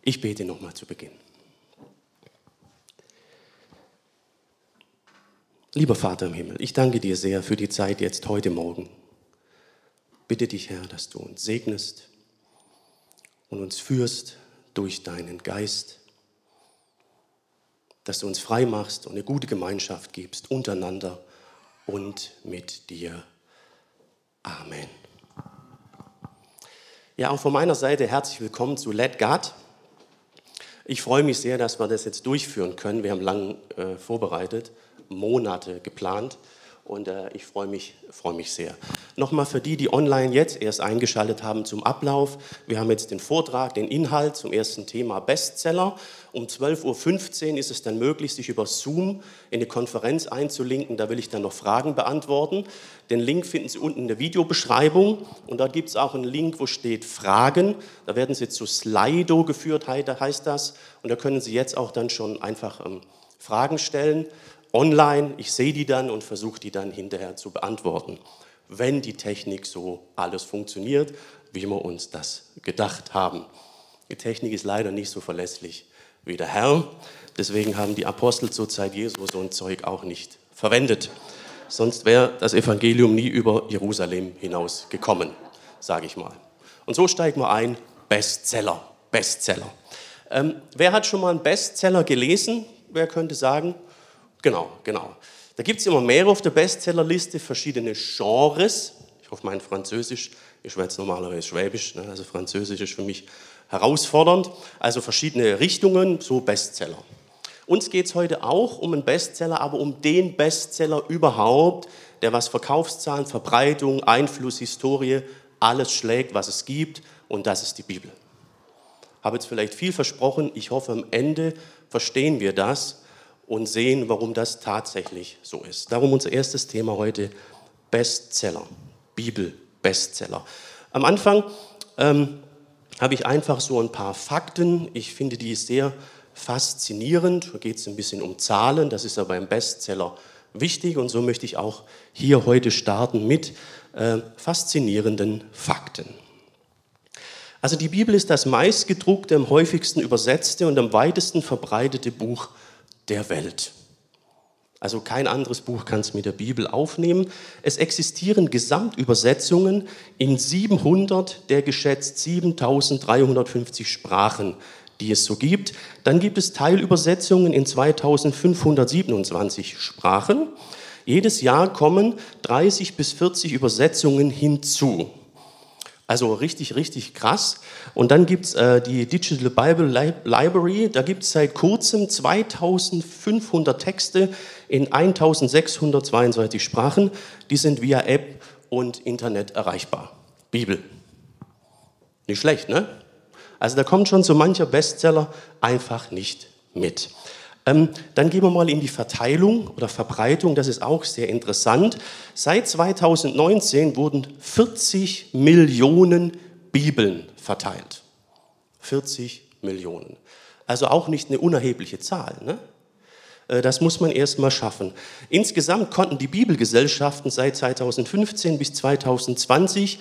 Ich bete nochmal zu Beginn. Lieber Vater im Himmel, ich danke dir sehr für die Zeit jetzt heute Morgen. Bitte dich, Herr, dass du uns segnest und uns führst durch deinen Geist, dass du uns frei machst und eine gute Gemeinschaft gibst untereinander und mit dir. Amen. Ja, auch von meiner Seite herzlich willkommen zu Let God. Ich freue mich sehr, dass wir das jetzt durchführen können. Wir haben lange vorbereitet, Monate geplant und ich freue mich sehr. Nochmal für die online jetzt erst eingeschaltet haben zum Ablauf. Wir haben jetzt den Vortrag, den Inhalt zum ersten Thema Bestseller. Um 12.15 Uhr ist es dann möglich, sich über Zoom in eine Konferenz einzulinken. Da will ich dann noch Fragen beantworten. Den Link finden Sie unten in der Videobeschreibung. Und da gibt es auch einen Link, wo steht Fragen. Da werden Sie zu Slido geführt, heißt das. Und da können Sie jetzt auch dann schon einfach Fragen stellen. Online, ich sehe die dann und versuche die dann hinterher zu beantworten, wenn die Technik so alles funktioniert, wie wir uns das gedacht haben. Die Technik ist leider nicht so verlässlich wie der Herr, deswegen haben die Apostel zur Zeit Jesu so ein Zeug auch nicht verwendet. Sonst wäre das Evangelium nie über Jerusalem hinaus gekommen, sage ich mal. Und so steigen wir ein, Bestseller. Wer hat schon mal einen Bestseller gelesen? Wer könnte sagen? Genau. Da gibt es immer mehr auf der Bestsellerliste, verschiedene Genres. Ich hoffe, mein Französisch, ich schwätze normalerweise Schwäbisch, also Französisch ist für mich herausfordernd. Also verschiedene Richtungen, so Bestseller. Uns geht es heute auch um einen Bestseller, aber um den Bestseller überhaupt, der was Verkaufszahlen, Verbreitung, Einfluss, Historie, alles schlägt, was es gibt, und das ist die Bibel. Habe jetzt vielleicht viel versprochen, ich hoffe, am Ende verstehen wir das und sehen, warum das tatsächlich so ist. Darum unser erstes Thema heute, Bestseller, Bibel-Bestseller. Am Anfang habe ich einfach so ein paar Fakten. Ich finde die sehr faszinierend. Da geht es ein bisschen um Zahlen, das ist ja beim Bestseller wichtig. Und so möchte ich auch hier heute starten mit faszinierenden Fakten. Also die Bibel ist das meistgedruckte, am häufigsten übersetzte und am weitesten verbreitete Buch der Welt. Also kein anderes Buch kann es mit der Bibel aufnehmen. Es existieren Gesamtübersetzungen in 700 der geschätzt 7350 Sprachen, die es so gibt. Dann gibt es Teilübersetzungen in 2527 Sprachen. Jedes Jahr kommen 30 bis 40 Übersetzungen hinzu. Also richtig krass. Und dann gibt es die Digital Bible Library, da gibt es seit kurzem 2500 Texte in 1622 Sprachen. Die sind via App und Internet erreichbar. Bibel. Nicht schlecht, ne? Also da kommt schon so mancher Bestseller einfach nicht mit. Dann gehen wir mal in die Verteilung oder Verbreitung, das ist auch sehr interessant. Seit 2019 wurden 40 Millionen Bibeln verteilt. 40 Millionen. Also auch nicht eine unerhebliche Zahl, ne? Das muss man erst mal schaffen. Insgesamt konnten die Bibelgesellschaften seit 2015 bis 2020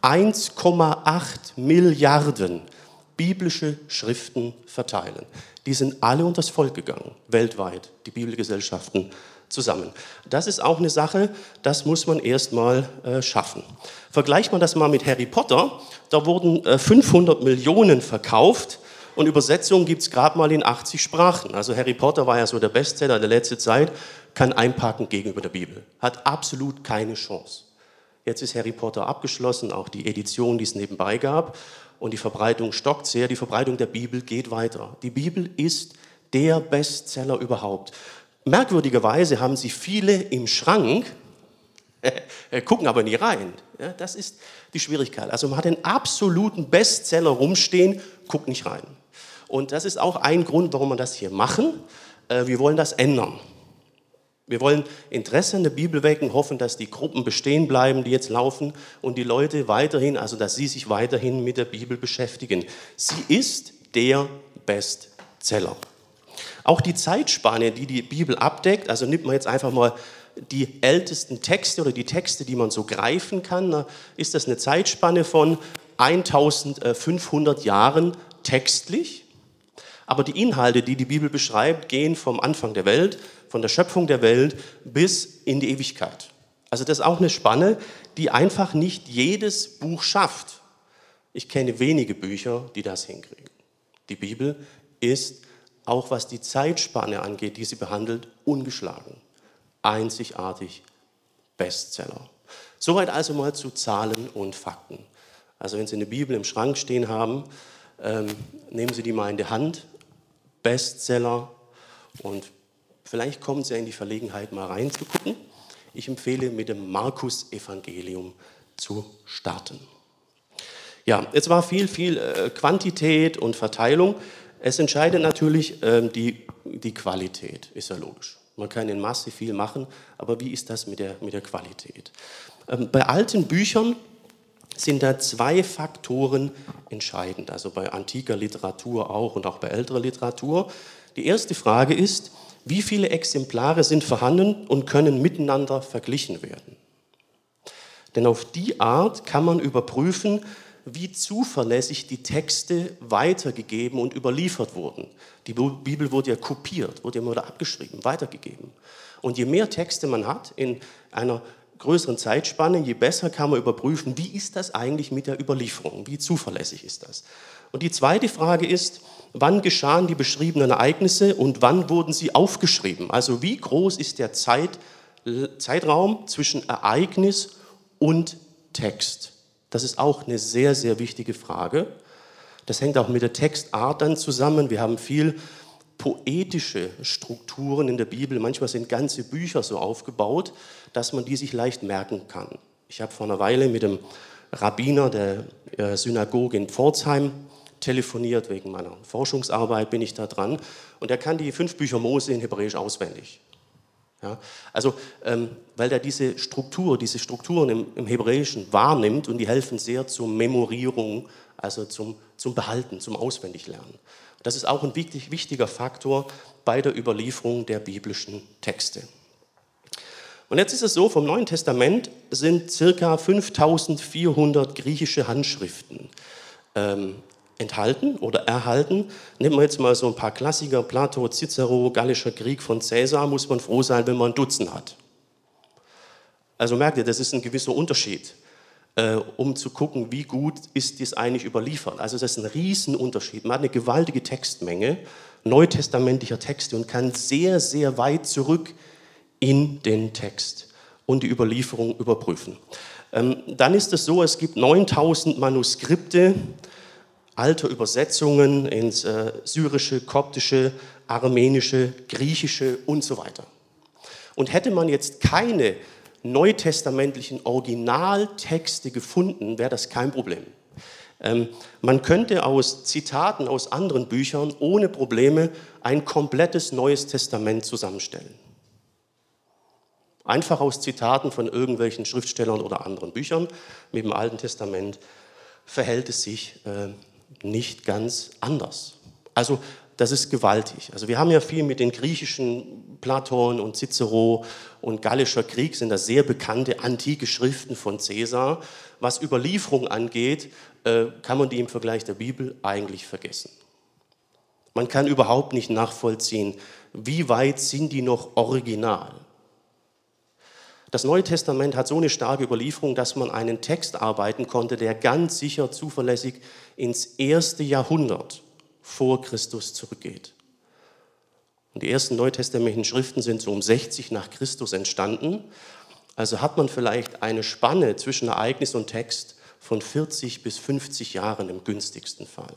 1,8 Milliarden biblische Schriften verteilen. Die sind alle unters Volk gegangen, weltweit, die Bibelgesellschaften zusammen. Das ist auch eine Sache, das muss man erst mal schaffen. Vergleicht man das mal mit Harry Potter, da wurden 500 Millionen verkauft und Übersetzungen gibt es gerade mal in 80 Sprachen. Also Harry Potter war ja so der Bestseller der letzten Zeit, kann einpacken gegenüber der Bibel. Hat absolut keine Chance. Jetzt ist Harry Potter abgeschlossen, auch die Edition, die es nebenbei gab. Und die Verbreitung stockt sehr, die Verbreitung der Bibel geht weiter. Die Bibel ist der Bestseller überhaupt. Merkwürdigerweise haben sie viele im Schrank, gucken aber nie rein. Ja, das ist die Schwierigkeit. Also man hat den absoluten Bestseller rumstehen, guckt nicht rein. Und das ist auch ein Grund, warum wir das hier machen. Wir wollen das ändern. Wir wollen Interesse an der Bibel wecken, hoffen, dass die Gruppen bestehen bleiben, die jetzt laufen und die Leute weiterhin, also dass sie sich weiterhin mit der Bibel beschäftigen. Sie ist der Bestseller. Auch die Zeitspanne, die die Bibel abdeckt, also nimmt man jetzt einfach mal die ältesten Texte oder die Texte, die man so greifen kann, da ist das eine Zeitspanne von 1500 Jahren textlich Aber die Inhalte, die die Bibel beschreibt, gehen vom Anfang der Welt, von der Schöpfung der Welt bis in die Ewigkeit. Also das ist auch eine Spanne, die einfach nicht jedes Buch schafft. Ich kenne wenige Bücher, die das hinkriegen. Die Bibel ist, auch was die Zeitspanne angeht, die sie behandelt, ungeschlagen. Einzigartig, Bestseller. Soweit also mal zu Zahlen und Fakten. Also wenn Sie eine Bibel im Schrank stehen haben, nehmen Sie die mal in die Hand. Bestseller, und vielleicht kommen Sie in die Verlegenheit, mal reinzugucken. Ich empfehle, mit dem Markus-Evangelium zu starten. Ja, jetzt war viel Quantität und Verteilung. Es entscheidet natürlich die Qualität, ist ja logisch. Man kann in Masse viel machen, aber wie ist das mit der Qualität? Bei alten Büchern sind da zwei Faktoren entscheidend, also bei antiker Literatur auch und auch bei älterer Literatur. Die erste Frage ist, wie viele Exemplare sind vorhanden und können miteinander verglichen werden? Denn auf die Art kann man überprüfen, wie zuverlässig die Texte weitergegeben und überliefert wurden. Die Bibel wurde ja kopiert, wurde immer wieder abgeschrieben, weitergegeben. Und je mehr Texte man hat in einer größeren Zeitspanne, je besser kann man überprüfen, wie ist das eigentlich mit der Überlieferung, wie zuverlässig ist das. Und die zweite Frage ist, wann geschahen die beschriebenen Ereignisse und wann wurden sie aufgeschrieben? Also wie groß ist der Zeitraum zwischen Ereignis und Text? Das ist auch eine sehr, sehr wichtige Frage. Das hängt auch mit der Textart dann zusammen. Wir haben viel poetische Strukturen in der Bibel. Manchmal sind ganze Bücher so aufgebaut, dass man die sich leicht merken kann. Ich habe vor einer Weile mit dem Rabbiner der Synagoge in Pforzheim telefoniert, wegen meiner Forschungsarbeit bin ich da dran. Und er kann die 5 Bücher Mose in Hebräisch auswendig. Ja, also, weil er diese Strukturen im Hebräischen wahrnimmt und die helfen sehr zur Memorierung, also zum Behalten, zum Auswendiglernen. Das ist auch ein wichtiger Faktor bei der Überlieferung der biblischen Texte. Und jetzt ist es so, vom Neuen Testament sind ca. 5400 griechische Handschriften enthalten oder erhalten. Nehmen wir jetzt mal so ein paar Klassiker, Plato, Cicero, Gallischer Krieg von Caesar, muss man froh sein, wenn man ein Dutzend hat. Also merkt ihr, das ist ein gewisser Unterschied, um zu gucken, wie gut ist dies eigentlich überliefert. Also das ist ein Riesenunterschied. Man hat eine gewaltige Textmenge neutestamentlicher Texte und kann sehr, sehr weit zurück in den Text und die Überlieferung überprüfen. Dann ist es so, es gibt 9000 Manuskripte, alte Übersetzungen ins Syrische, Koptische, Armenische, Griechische und so weiter. Und hätte man jetzt keine neutestamentlichen Originaltexte gefunden, wäre das kein Problem. Man könnte aus Zitaten aus anderen Büchern ohne Probleme ein komplettes Neues Testament zusammenstellen. Einfach aus Zitaten von irgendwelchen Schriftstellern oder anderen Büchern. Mit dem Alten Testament verhält es sich nicht ganz anders. Also das ist gewaltig. Also wir haben ja viel mit den griechischen Platon und Cicero und Gallischer Krieg, sind das sehr bekannte antike Schriften von Caesar. Was Überlieferung angeht, kann man die im Vergleich der Bibel eigentlich vergessen. Man kann überhaupt nicht nachvollziehen, wie weit sind die noch original. Das Neue Testament hat so eine starke Überlieferung, dass man einen Text arbeiten konnte, der ganz sicher zuverlässig ins 1. Jahrhundert vor Christus zurückgeht. Und die ersten neutestamentlichen Schriften sind so um 60 nach Christus entstanden. Also hat man vielleicht eine Spanne zwischen Ereignis und Text von 40 bis 50 Jahren im günstigsten Fall.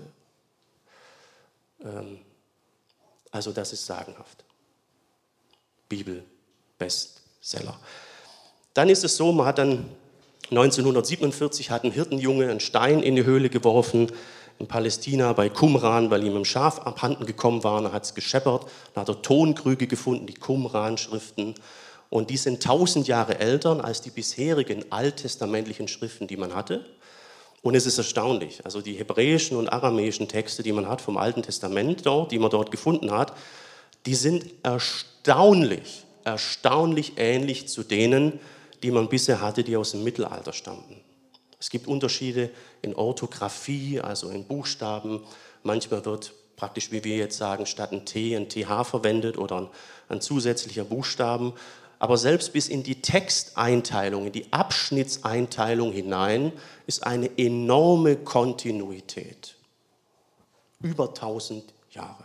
Also das ist sagenhaft. Bibel, Bestseller. Dann ist es so, man hat dann 1947 hat ein Hirtenjunge einen Stein in die Höhle geworfen, in Palästina bei Qumran, weil ihm ein Schaf abhanden gekommen war. Er hat es gescheppert, dann hat er Tonkrüge gefunden, die Qumran-Schriften. Und die sind 1000 Jahre älter als die bisherigen alttestamentlichen Schriften, die man hatte. Und es ist erstaunlich, also die hebräischen und aramäischen Texte, die man hat vom Alten Testament dort, die man dort gefunden hat, die sind erstaunlich ähnlich zu denen, die man bisher hatte, die aus dem Mittelalter stammten. Es gibt Unterschiede in Orthographie, also in Buchstaben. Manchmal wird praktisch wie wir jetzt sagen, statt ein T ein TH verwendet oder ein zusätzlicher Buchstaben. Aber selbst bis in die Texteinteilung, in die Abschnittseinteilung hinein ist eine enorme Kontinuität. Über 1000 Jahre.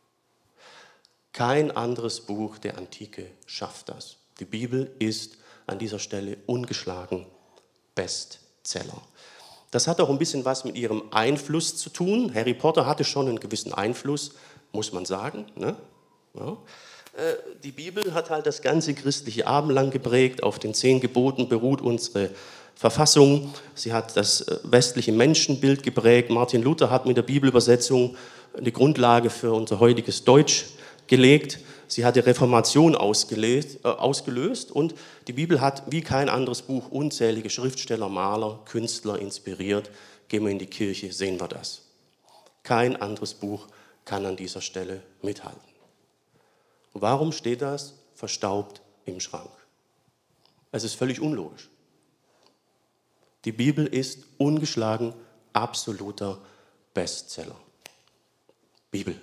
Kein anderes Buch der Antike schafft das. Die Bibel ist an dieser Stelle ungeschlagen Bestseller. Das hat auch ein bisschen was mit ihrem Einfluss zu tun. Harry Potter hatte schon einen gewissen Einfluss, muss man sagen. Ne? Ja. Die Bibel hat halt das ganze christliche Abendland geprägt. Auf den 10 Geboten beruht unsere Verfassung. Sie hat das westliche Menschenbild geprägt. Martin Luther hat mit der Bibelübersetzung die Grundlage für unser heutiges Deutsch gelegt. Sie hat die Reformation ausgelöst und die Bibel hat wie kein anderes Buch unzählige Schriftsteller, Maler, Künstler inspiriert. Gehen wir in die Kirche, sehen wir das. Kein anderes Buch kann an dieser Stelle mithalten. Und warum steht das verstaubt im Schrank? Es ist völlig unlogisch. Die Bibel ist ungeschlagen absoluter Bestseller. Bibel.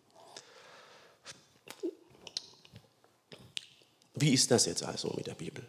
Wie ist das jetzt also mit der Bibel?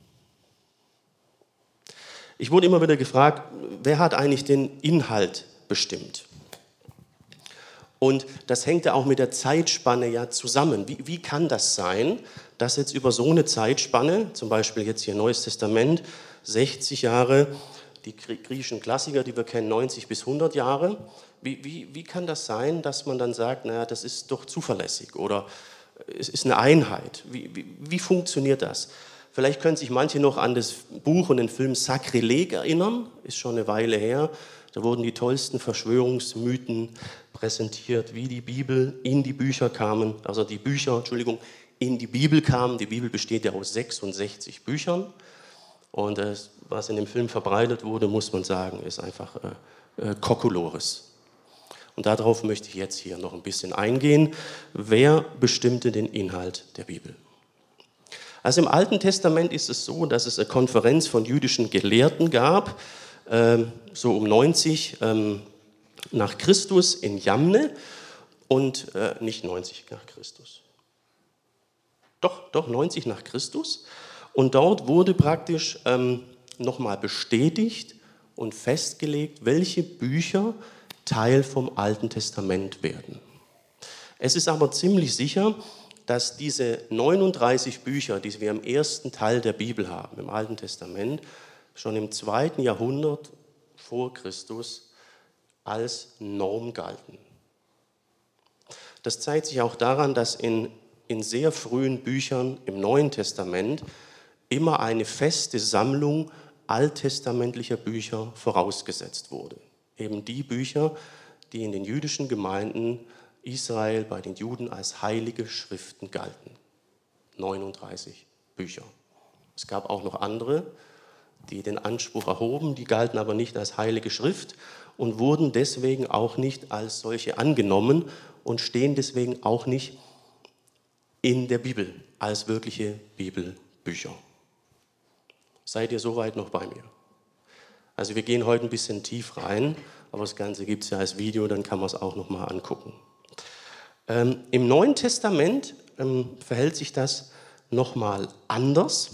Ich wurde immer wieder gefragt, wer hat eigentlich den Inhalt bestimmt? Und das hängt ja auch mit der Zeitspanne ja zusammen. Wie kann das sein, dass jetzt über so eine Zeitspanne, zum Beispiel jetzt hier Neues Testament, 60 Jahre, die griechischen Klassiker, die wir kennen, 90 bis 100 Jahre, wie kann das sein, dass man dann sagt, naja, das ist doch zuverlässig oder es ist eine Einheit? Wie funktioniert das? Vielleicht können sich manche noch an das Buch und den Film Sakrileg erinnern, ist schon eine Weile her. Da wurden die tollsten Verschwörungsmythen präsentiert, wie die Bibel in die Bücher kamen, also die Bücher, Entschuldigung, in die Bibel kamen. Die Bibel besteht ja aus 66 Büchern und was in dem Film verbreitet wurde, muss man sagen, ist einfach Kokolores. Und darauf möchte ich jetzt hier noch ein bisschen eingehen. Wer bestimmte den Inhalt der Bibel? Also im Alten Testament ist es so, dass es eine Konferenz von jüdischen Gelehrten gab, so um 90 nach Christus in Jamne und nicht 90 nach Christus. Doch 90 nach Christus. Und dort wurde praktisch nochmal bestätigt und festgelegt, welche Bücher Teil vom Alten Testament werden. Es ist aber ziemlich sicher, dass diese 39 Bücher, die wir im ersten Teil der Bibel haben, im Alten Testament, schon im 2. Jahrhundert vor Christus als Norm galten. Das zeigt sich auch daran, dass in sehr frühen Büchern im Neuen Testament immer eine feste Sammlung alttestamentlicher Bücher vorausgesetzt wurde. Eben die Bücher, die in den jüdischen Gemeinden Israel bei den Juden als heilige Schriften galten. 39 Bücher. Es gab auch noch andere, die den Anspruch erhoben, die galten aber nicht als heilige Schrift und wurden deswegen auch nicht als solche angenommen und stehen deswegen auch nicht in der Bibel als wirkliche Bibelbücher. Seid ihr soweit noch bei mir? Also wir gehen heute ein bisschen tief rein, aber das Ganze gibt es ja als Video, dann kann man es auch noch mal angucken. Im Neuen Testament verhält sich das noch mal anders.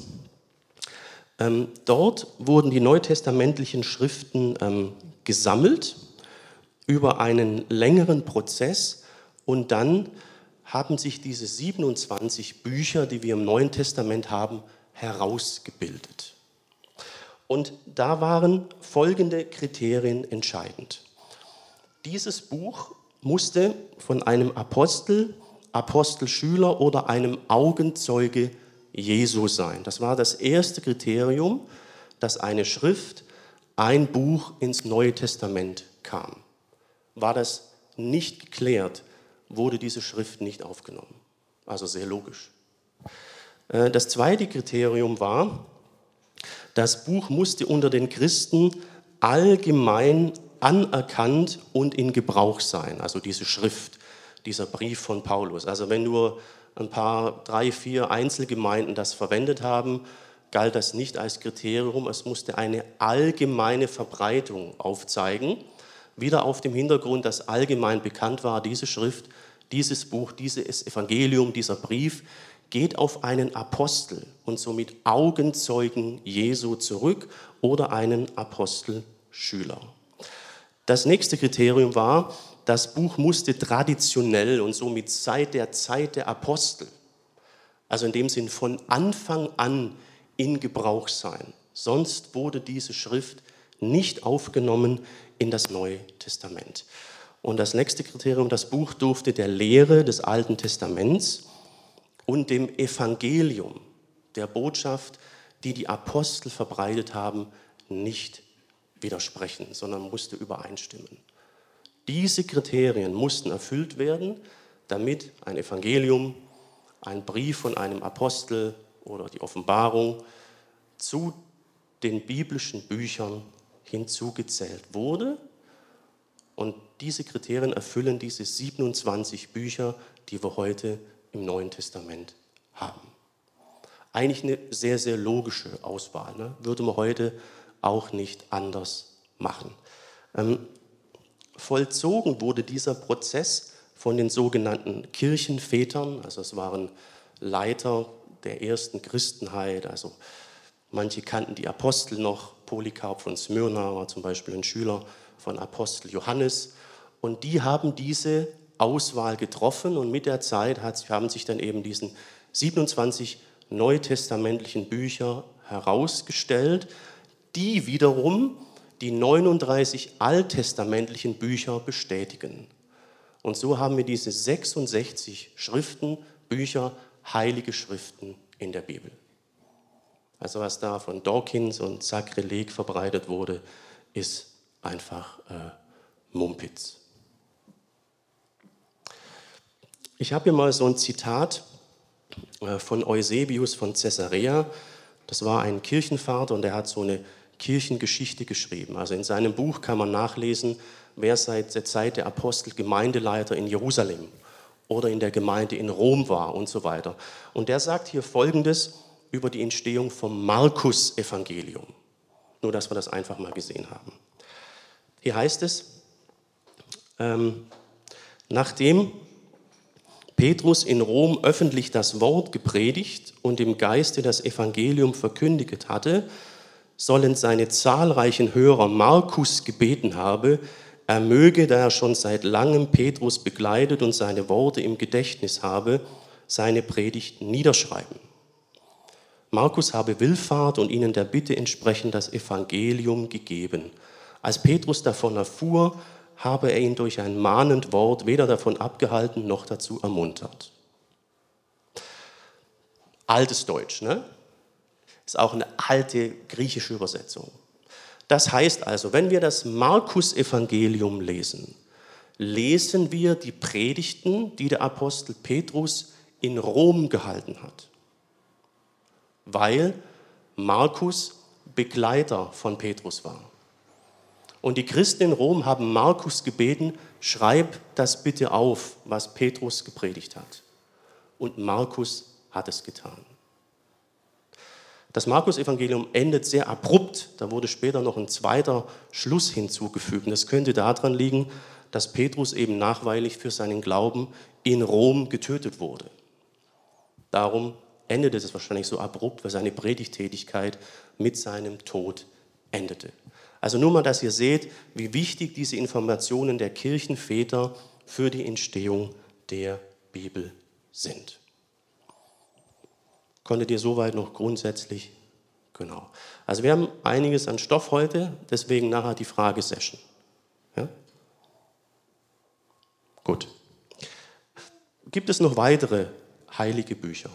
Dort wurden die neutestamentlichen Schriften gesammelt über einen längeren Prozess und dann haben sich diese 27 Bücher, die wir im Neuen Testament haben, herausgebildet. Und da waren folgende Kriterien entscheidend. Dieses Buch musste von einem Apostel, Apostelschüler oder einem Augenzeuge Jesu sein. Das war das erste Kriterium, dass eine Schrift, ein Buch ins Neue Testament kam. War das nicht geklärt, wurde diese Schrift nicht aufgenommen. Also sehr logisch. Das zweite Kriterium war, das Buch musste unter den Christen allgemein anerkannt und in Gebrauch sein, also diese Schrift, dieser Brief von Paulus. Also wenn nur ein paar, 3, 4 Einzelgemeinden das verwendet haben, galt das nicht als Kriterium, es musste eine allgemeine Verbreitung aufzeigen, Wieder auf dem Hintergrund, dass allgemein bekannt war, diese Schrift, dieses Buch, dieses Evangelium, dieser Brief geht auf einen Apostel und somit Augenzeugen Jesu zurück oder einen Apostelschüler. Das nächste Kriterium war, das Buch musste traditionell und somit seit der Zeit der Apostel, also in dem Sinn von Anfang an in Gebrauch sein. Sonst wurde diese Schrift nicht aufgenommen in das Neue Testament. Und das nächste Kriterium, das Buch durfte der Lehre des Alten Testaments und dem Evangelium, der Botschaft, die die Apostel verbreitet haben, nicht widersprechen, sondern musste übereinstimmen. Diese Kriterien mussten erfüllt werden, damit ein Evangelium, ein Brief von einem Apostel oder die Offenbarung zu den biblischen Büchern hinzugezählt wurde. Und diese Kriterien erfüllen diese 27 Bücher, die wir heute im Neuen Testament haben. Eigentlich eine sehr, sehr logische Auswahl, ne? Würde man heute auch nicht anders machen. Vollzogen wurde dieser Prozess von den sogenannten Kirchenvätern, also es waren Leiter der ersten Christenheit, also manche kannten die Apostel noch, Polycarp von Smyrna war zum Beispiel ein Schüler von Apostel Johannes, und die haben diese Auswahl getroffen und mit der Zeit haben sich dann eben diesen 27 neutestamentlichen Bücher herausgestellt, die wiederum die 39 alttestamentlichen Bücher bestätigen. Und so haben wir diese 66 Schriften, Bücher, heilige Schriften in der Bibel. Also was da von Dawkins und Sakrileg verbreitet wurde, ist einfach Mumpitz. Ich habe hier mal so ein Zitat von Eusebius von Caesarea. Das war ein Kirchenvater und der hat so eine Kirchengeschichte geschrieben. Also in seinem Buch kann man nachlesen, wer seit der Zeit der Apostel Gemeindeleiter in Jerusalem oder in der Gemeinde in Rom war und so weiter. Und der sagt hier Folgendes über die Entstehung vom Markus-Evangelium. Nur, dass wir das einfach mal gesehen haben. Hier heißt es, nachdem Petrus in Rom öffentlich das Wort gepredigt und im Geiste das Evangelium verkündigt hatte, sollen seine zahlreichen Hörer Markus gebeten haben, er möge, da er schon seit langem Petrus begleitet und seine Worte im Gedächtnis habe, seine Predigt niederschreiben. Markus habe Willfahrt und ihnen der Bitte entsprechend das Evangelium gegeben. Als Petrus davon erfuhr, habe er ihn durch ein mahnend Wort weder davon abgehalten noch dazu ermuntert. Altes Deutsch, ne? Ist auch eine alte griechische Übersetzung. Das heißt also, wenn wir das Markus-Evangelium lesen, lesen wir die Predigten, die der Apostel Petrus in Rom gehalten hat. Weil Markus Begleiter von Petrus war. Und die Christen in Rom haben Markus gebeten, schreib das bitte auf, was Petrus gepredigt hat. Und Markus hat es getan. Das Markus-Evangelium endet sehr abrupt. Da wurde später noch ein zweiter Schluss hinzugefügt. Und das könnte daran liegen, dass Petrus eben nachweilig für seinen Glauben in Rom getötet wurde. Darum endete es wahrscheinlich so abrupt, weil seine Predigttätigkeit mit seinem Tod endete. Also nur mal, dass ihr seht, wie wichtig diese Informationen der Kirchenväter für die Entstehung der Bibel sind. Konntet ihr soweit noch grundsätzlich? Genau. Also wir haben einiges an Stoff heute, deswegen nachher die Fragesession. Ja? Gut. Gibt es noch weitere heilige Bücher?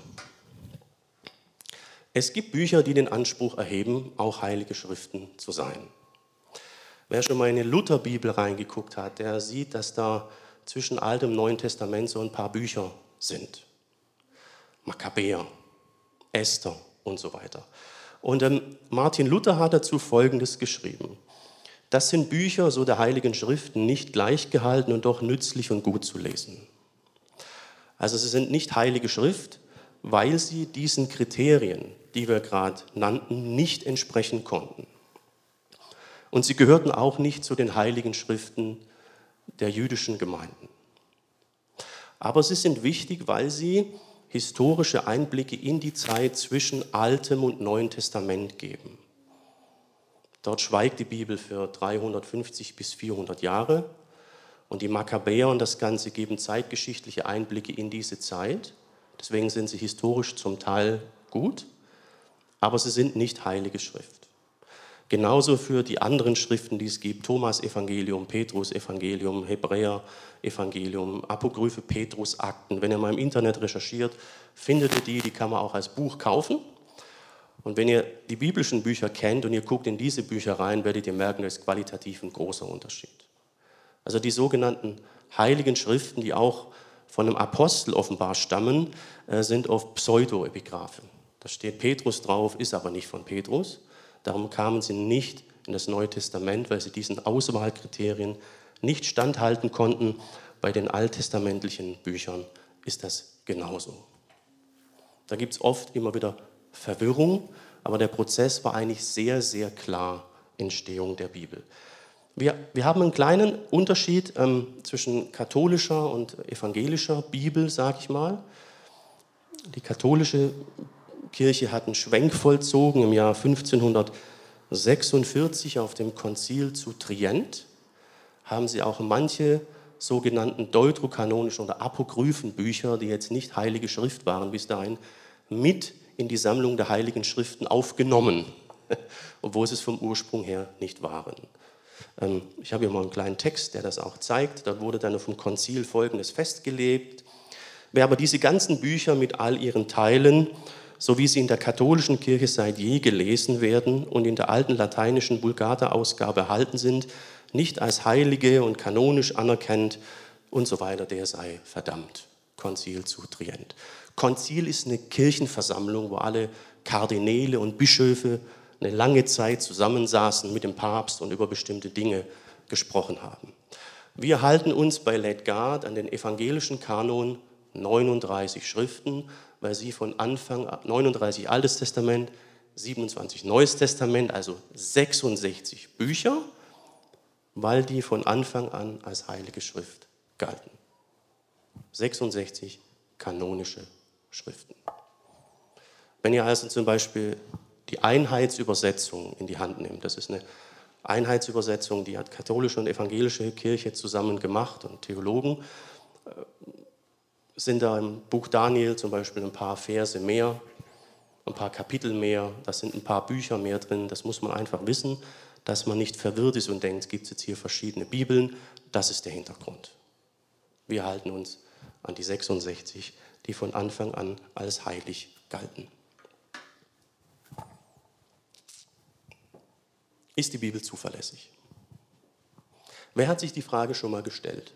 Es gibt Bücher, die den Anspruch erheben, auch heilige Schriften zu sein. Wer schon mal in eine Lutherbibel reingeguckt hat, der sieht, dass da zwischen Altem und Neuen Testament so ein paar Bücher sind. Makkabäer, Esther und so weiter. Und Martin Luther hat dazu Folgendes geschrieben. Das sind Bücher, so der Heiligen Schriften, nicht gleichgehalten und doch nützlich und gut zu lesen. Also sie sind nicht Heilige Schrift, weil sie diesen Kriterien, die wir gerade nannten, nicht entsprechen konnten. Und sie gehörten auch nicht zu den heiligen Schriften der jüdischen Gemeinden. Aber sie sind wichtig, weil sie historische Einblicke in die Zeit zwischen Altem und Neuen Testament geben. Dort schweigt die Bibel für 350 bis 400 Jahre und die Makkabäer und das Ganze geben zeitgeschichtliche Einblicke in diese Zeit. Deswegen sind sie historisch zum Teil gut, aber sie sind nicht heilige Schrift. Genauso für die anderen Schriften, die es gibt, Thomas-Evangelium, Petrus-Evangelium, Hebräer-Evangelium, Apokryphe Petrus-Akten. Wenn ihr mal im Internet recherchiert, findet ihr die kann man auch als Buch kaufen. Und wenn ihr die biblischen Bücher kennt und ihr guckt in diese Bücher rein, werdet ihr merken, da ist qualitativ ein großer Unterschied. Also die sogenannten heiligen Schriften, die auch von einem Apostel offenbar stammen, sind oft Pseudoepigraphen. Da steht Petrus drauf, ist aber nicht von Petrus. Darum kamen sie nicht in das Neue Testament, weil sie diesen Auswahlkriterien nicht standhalten konnten. Bei den alttestamentlichen Büchern ist das genauso. Da gibt es oft immer wieder Verwirrung, aber der Prozess war eigentlich sehr, sehr klar, Entstehung der Bibel. Wir haben einen kleinen Unterschied zwischen katholischer und evangelischer Bibel, sage ich mal. Die katholische Kirche hat einen Schwenk vollzogen im Jahr 1546 auf dem Konzil zu Trient. Haben sie auch manche sogenannten deuterokanonischen oder apokryphen Bücher, die jetzt nicht heilige Schrift waren bis dahin, mit in die Sammlung der heiligen Schriften aufgenommen, obwohl sie es vom Ursprung her nicht waren. Ich habe hier mal einen kleinen Text, der das auch zeigt. Da wurde dann vom Konzil Folgendes festgelegt. Wer aber diese ganzen Bücher mit all ihren Teilen, so wie sie in der katholischen Kirche seit je gelesen werden und in der alten lateinischen Vulgata-Ausgabe erhalten sind, nicht als heilige und kanonisch anerkennt und so weiter, der sei verdammt. Konzil zu Trient. Konzil ist eine Kirchenversammlung, wo alle Kardinäle und Bischöfe eine lange Zeit zusammensaßen mit dem Papst und über bestimmte Dinge gesprochen haben. Wir halten uns bei Letgard an den evangelischen Kanon 39 Schriften, weil sie von Anfang an 39 Altes Testament, 27 Neues Testament, also 66 Bücher, weil die von Anfang an als heilige Schrift galten. 66 kanonische Schriften. Wenn ihr also zum Beispiel die Einheitsübersetzung in die Hand nehmt, das ist eine Einheitsübersetzung, die hat katholische und evangelische Kirche zusammen gemacht und Theologen, sind da im Buch Daniel zum Beispiel ein paar Verse mehr, ein paar Kapitel mehr, da sind ein paar Bücher mehr drin. Das muss man einfach wissen, dass man nicht verwirrt ist und denkt, es gibt jetzt hier verschiedene Bibeln. Das ist der Hintergrund. Wir halten uns an die 66, die von Anfang an als heilig galten. Ist die Bibel zuverlässig? Wer hat sich die Frage schon mal gestellt?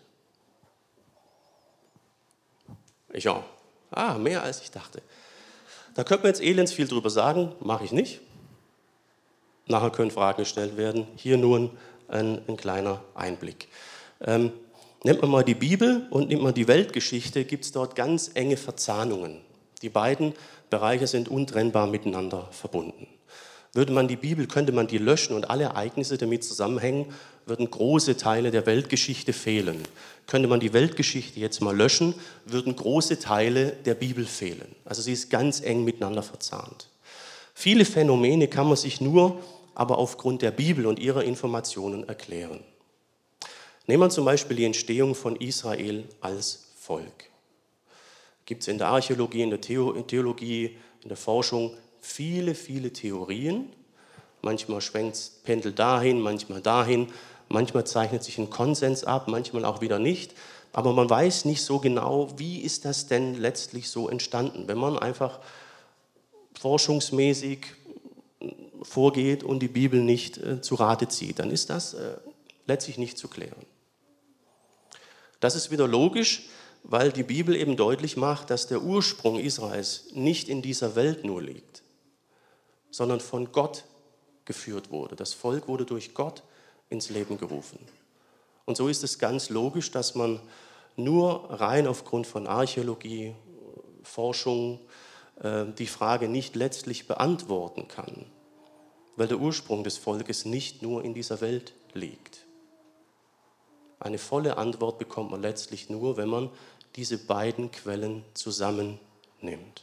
Ich auch. Mehr als ich dachte. Da könnte man jetzt elends viel drüber sagen, mache ich nicht. Nachher können Fragen gestellt werden. Hier nur ein kleiner Einblick. Nimmt man mal die Bibel und nimmt man die Weltgeschichte, gibt es dort ganz enge Verzahnungen. Die beiden Bereiche sind untrennbar miteinander verbunden. Würde man die Bibel, könnte man die löschen und alle Ereignisse, die damit zusammenhängen, würden große Teile der Weltgeschichte fehlen. Könnte man die Weltgeschichte jetzt mal löschen, würden große Teile der Bibel fehlen. Also sie ist ganz eng miteinander verzahnt. Viele Phänomene kann man sich nur aber aufgrund der Bibel und ihrer Informationen erklären. Nehmen wir zum Beispiel die Entstehung von Israel als Volk. Gibt es in der Archäologie, in der Theologie, in der Forschung viele Theorien. Manchmal schwenkt das Pendel dahin, manchmal dahin. Manchmal zeichnet sich ein Konsens ab, manchmal auch wieder nicht. Aber man weiß nicht so genau, wie ist das denn letztlich so entstanden. Wenn man einfach forschungsmäßig vorgeht und die Bibel nicht zu Rate zieht, dann ist das letztlich nicht zu klären. Das ist wieder logisch, weil die Bibel eben deutlich macht, dass der Ursprung Israels nicht in dieser Welt nur liegt, sondern von Gott geführt wurde. Das Volk wurde durch Gott ins Leben gerufen. Und so ist es ganz logisch, dass man nur rein aufgrund von Archäologie, Forschung die Frage nicht letztlich beantworten kann. weil der Ursprung des Volkes nicht nur in dieser Welt liegt. Eine volle Antwort bekommt man letztlich nur, wenn man diese beiden Quellen zusammennimmt.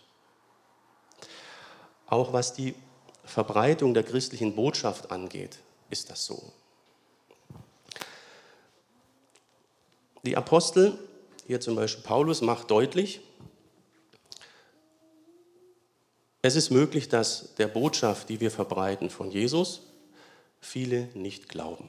Auch was die Verbreitung der christlichen Botschaft angeht, ist das so. Die Apostel, hier zum Beispiel Paulus, macht deutlich, es ist möglich, dass der Botschaft, die wir verbreiten von Jesus, viele nicht glauben.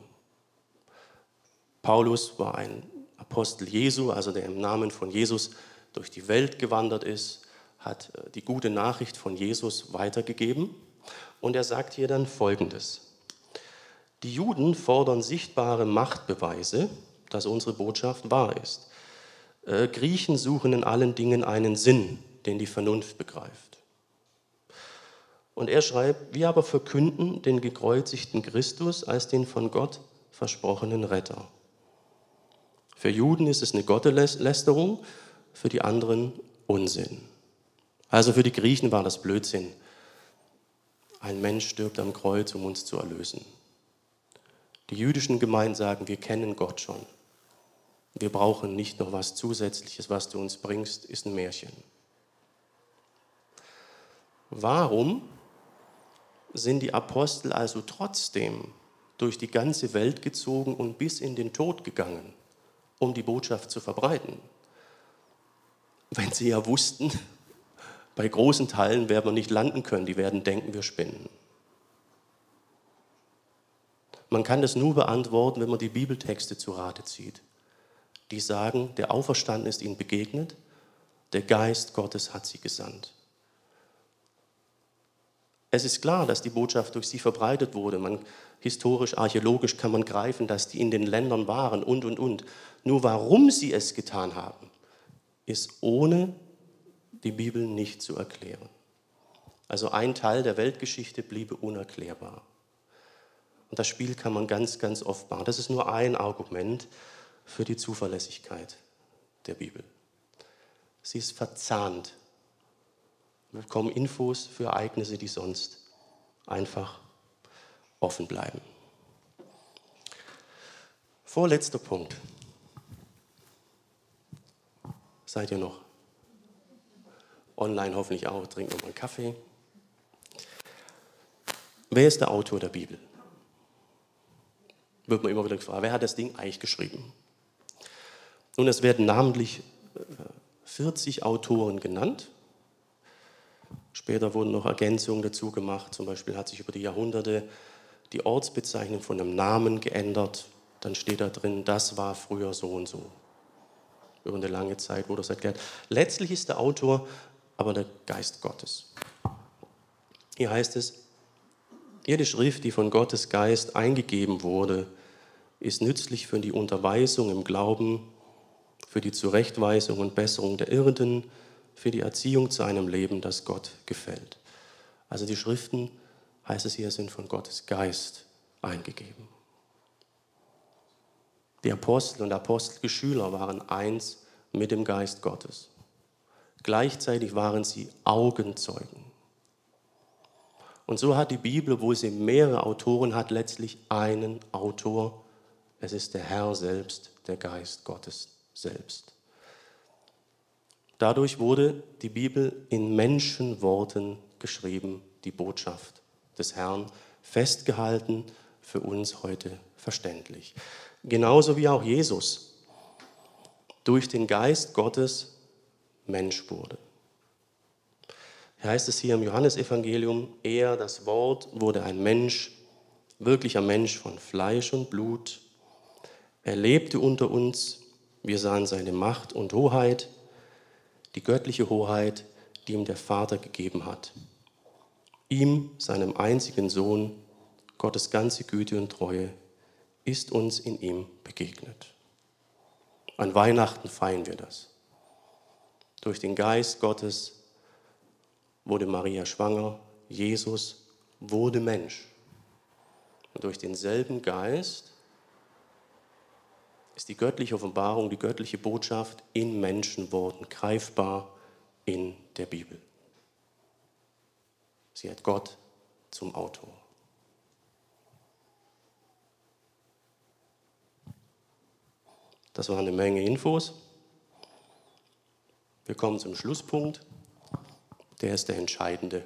Paulus war ein Apostel Jesu, also der im Namen von Jesus durch die Welt gewandert ist, hat die gute Nachricht von Jesus weitergegeben. Und er sagt hier dann Folgendes: Die Juden fordern sichtbare Machtbeweise, dass unsere Botschaft wahr ist. Griechen suchen in allen Dingen einen Sinn, den die Vernunft begreift. Und er schreibt, wir aber verkünden den gekreuzigten Christus als den von Gott versprochenen Retter. Für Juden ist es eine Gotteslästerung, für die anderen Unsinn. Also für die Griechen war das Blödsinn. Ein Mensch stirbt am Kreuz, um uns zu erlösen. Die jüdischen Gemeinden sagen, wir kennen Gott schon. Wir brauchen nicht noch was Zusätzliches, was du uns bringst, ist ein Märchen. Warum sind die Apostel also trotzdem durch die ganze Welt gezogen und bis in den Tod gegangen, um die Botschaft zu verbreiten? Wenn sie ja wussten, bei großen Teilen werden wir nicht landen können, die werden denken, wir spinnen. Man kann das nur beantworten, wenn man die Bibeltexte zu Rate zieht. Die sagen, der Auferstandene ist ihnen begegnet, der Geist Gottes hat sie gesandt. Es ist klar, dass die Botschaft durch sie verbreitet wurde. Historisch, archäologisch kann man greifen, dass die in den Ländern waren und. Nur warum sie es getan haben, ist ohne die Bibel nicht zu erklären. Also ein Teil der Weltgeschichte bliebe unerklärbar. Und das Spiel kann man ganz, ganz oft machen. Das ist nur ein Argument für die Zuverlässigkeit der Bibel. Sie ist verzahnt. Wir bekommen Infos für Ereignisse, die sonst einfach offen bleiben. Vorletzter Punkt. Seid ihr noch? Online hoffentlich auch, trinkt noch mal einen Kaffee. Wer ist der Autor der Bibel? Wird man immer wieder gefragt, wer hat das Ding eigentlich geschrieben? Nun, es werden namentlich 40 Autoren genannt. Später wurden noch Ergänzungen dazu gemacht. Zum Beispiel hat sich über die Jahrhunderte die Ortsbezeichnung von einem Namen geändert. Dann steht da drin, das war früher so und so. Über eine lange Zeit wurde das erklärt. Letztlich ist der Autor aber der Geist Gottes. Hier heißt es, jede Schrift, die von Gottes Geist eingegeben wurde, ist nützlich für die Unterweisung im Glauben, für die Zurechtweisung und Besserung der Irrenden, für die Erziehung zu einem Leben, das Gott gefällt. Also die Schriften, heißt es hier, sind von Gottes Geist eingegeben. Die Apostel und Apostelgeschüler waren eins mit dem Geist Gottes. Gleichzeitig waren sie Augenzeugen. Und so hat die Bibel, wo sie mehrere Autoren hat, letztlich einen Autor. Es ist der Herr selbst, der Geist Gottes selbst. Dadurch wurde die Bibel in Menschenworten geschrieben, die Botschaft des Herrn, festgehalten, für uns heute verständlich. Genauso wie auch Jesus durch den Geist Gottes Mensch wurde. Hier heißt es hier im Johannesevangelium, er, das Wort, wurde ein Mensch, wirklicher Mensch von Fleisch und Blut. Er lebte unter uns, wir sahen seine Macht und Hoheit, die göttliche Hoheit, die ihm der Vater gegeben hat. Ihm, seinem einzigen Sohn, Gottes ganze Güte und Treue, ist uns in ihm begegnet. An Weihnachten feiern wir das. Durch den Geist Gottes wurde Maria schwanger, Jesus wurde Mensch. Und durch denselben Geist ist die göttliche Offenbarung, die göttliche Botschaft in Menschenworten greifbar in der Bibel. Sie hat Gott zum Autor. Das waren eine Menge Infos. Wir kommen zum Schlusspunkt. Der ist der entscheidende.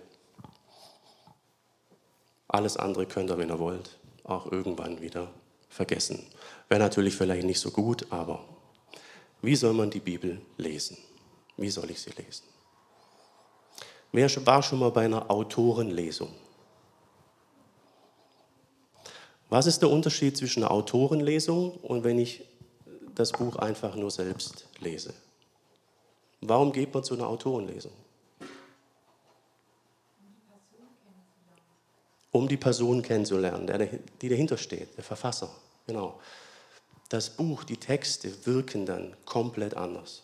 Alles andere könnt ihr, wenn ihr wollt, auch irgendwann wieder vergessen. Wäre natürlich vielleicht nicht so gut, aber wie soll man die Bibel lesen? Wie soll ich sie lesen? Wer war schon mal bei einer Autorenlesung? Was ist der Unterschied zwischen einer Autorenlesung und wenn ich das Buch einfach nur selbst lese? Warum geht man zu einer Autorenlesung? Um die Person kennenzulernen, die dahinter steht, der Verfasser. Genau. Das Buch, die Texte wirken dann komplett anders.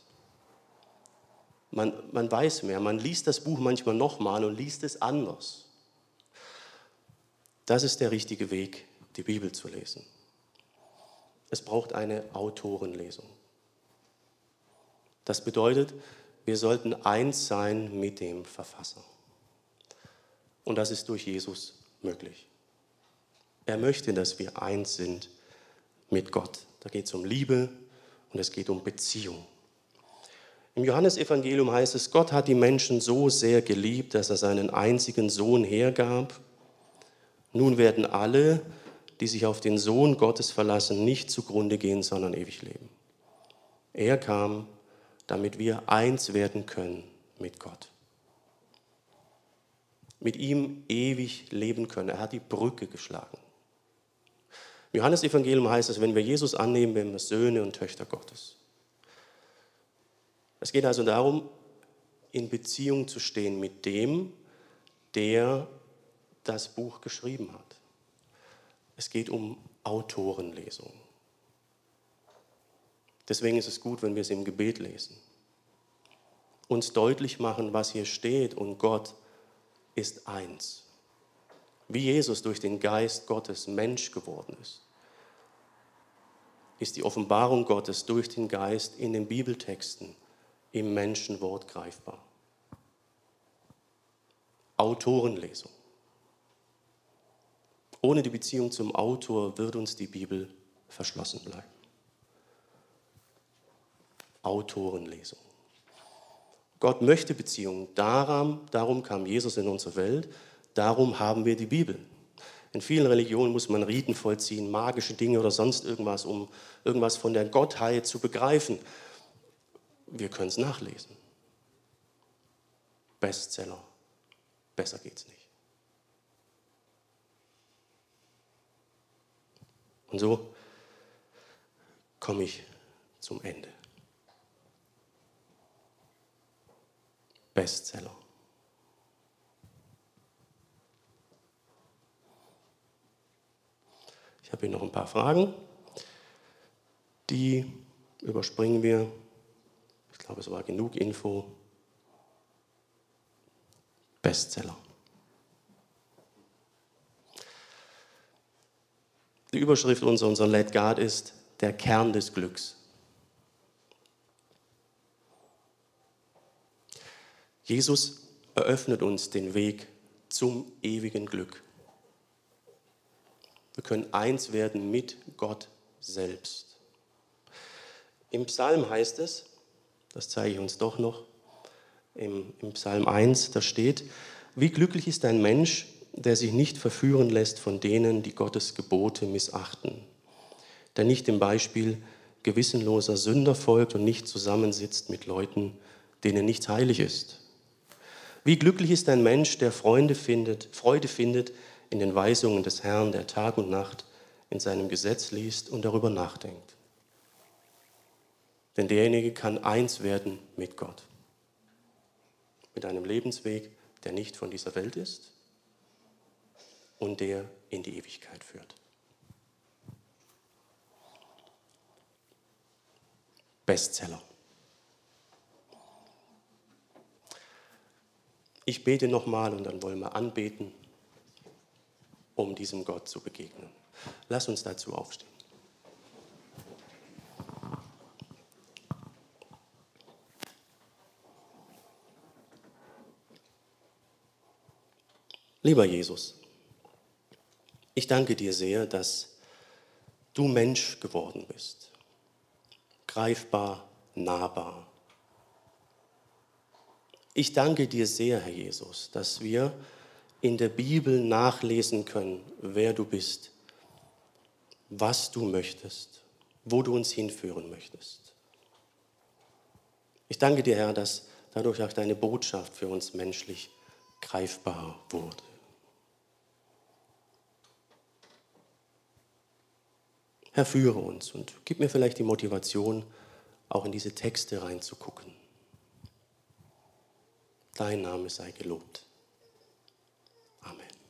Man weiß mehr, man liest das Buch manchmal nochmal und liest es anders. Das ist der richtige Weg, die Bibel zu lesen. Es braucht eine Autorenlesung. Das bedeutet, wir sollten eins sein mit dem Verfasser. Und das ist durch Jesus möglich. Er möchte, dass wir eins sind mit Gott. Da geht es um Liebe und es geht um Beziehung. Im Johannesevangelium heißt es, Gott hat die Menschen so sehr geliebt, dass er seinen einzigen Sohn hergab. Nun werden alle, die sich auf den Sohn Gottes verlassen, nicht zugrunde gehen, sondern ewig leben. Er kam, damit wir eins werden können mit Gott. Mit ihm ewig leben können. Er hat die Brücke geschlagen. Im Johannesevangelium heißt es, wenn wir Jesus annehmen, werden wir Söhne und Töchter Gottes. Es geht also darum, in Beziehung zu stehen mit dem, der das Buch geschrieben hat. Es geht um Autorenlesung. Deswegen ist es gut, wenn wir es im Gebet lesen. Uns deutlich machen, was hier steht und Gott ist eins. Wie Jesus durch den Geist Gottes Mensch geworden ist die Offenbarung Gottes durch den Geist in den Bibeltexten im Menschenwort greifbar. Autorenlesung. Ohne die Beziehung zum Autor wird uns die Bibel verschlossen bleiben. Autorenlesung. Gott möchte Beziehung. Darum kam Jesus in unsere Welt. Darum haben wir die Bibel. In vielen Religionen muss man Riten vollziehen, magische Dinge oder sonst irgendwas, um irgendwas von der Gottheit zu begreifen. Wir können es nachlesen. Bestseller. Besser geht's nicht. Und so komme ich zum Ende. Bestseller. Ich habe hier noch ein paar Fragen. Die überspringen wir. Ich glaube, es war genug Info. Bestseller. Die Überschrift unserer Let God ist der Kern des Glücks. Jesus eröffnet uns den Weg zum ewigen Glück. Wir können eins werden mit Gott selbst. Im Psalm heißt es, das zeige ich uns doch noch, im Psalm 1, da steht, wie glücklich ist ein Mensch, der sich nicht verführen lässt von denen, die Gottes Gebote missachten, der nicht dem Beispiel gewissenloser Sünder folgt und nicht zusammensitzt mit Leuten, denen nichts heilig ist. Wie glücklich ist ein Mensch, der Freude findet in den Weisungen des Herrn, der Tag und Nacht in seinem Gesetz liest und darüber nachdenkt. Denn derjenige kann eins werden mit Gott. Mit einem Lebensweg, der nicht von dieser Welt ist und der in die Ewigkeit führt. Bestseller. Ich bete nochmal und dann wollen wir anbeten, um diesem Gott zu begegnen. Lass uns dazu aufstehen. Lieber Jesus, ich danke dir sehr, dass du Mensch geworden bist. greifbar, nahbar. Ich danke dir sehr, Herr Jesus, dass wir in der Bibel nachlesen können, wer du bist, was du möchtest, wo du uns hinführen möchtest. Ich danke dir, Herr, dass dadurch auch deine Botschaft für uns menschlich greifbar wurde. Herr, führe uns und gib mir vielleicht die Motivation, auch in diese Texte reinzugucken. Dein Name sei gelobt. Amen.